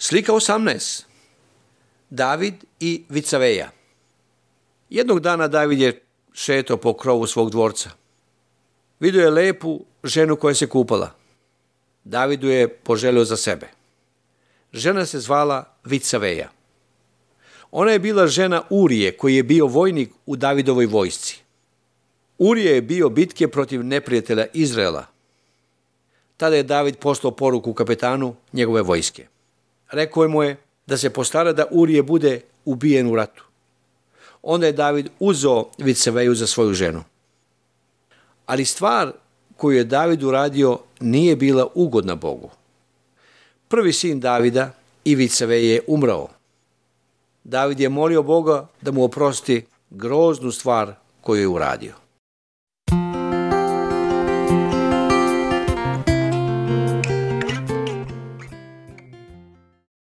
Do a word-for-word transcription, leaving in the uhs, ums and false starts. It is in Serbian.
Slika osamnaest. David i vicaveja. Jednog dana David je šetao po krovu svog dvorca. Vidio je lepu ženu koja se kupala. Davidu je poželio za sebe. Žena se zvala Vicaveja. Ona je bila žena Urije, koji je bio vojnik u Davidovoj vojsci. Urije je bio bitke protiv neprijatelja Izraela. Tada je David poslao poruku kapetanu njegove vojske. Rekao mu je da se postara da Urije bude ubijen u ratu. Onda je David uzeo Vicaveju za svoju ženu. Ali stvar koju je David uradio nije bila ugodna Bogu. Prvi sin Davida, Vicaveje, je umrao. David je molio Boga da mu oprosti groznu stvar koju je uradio.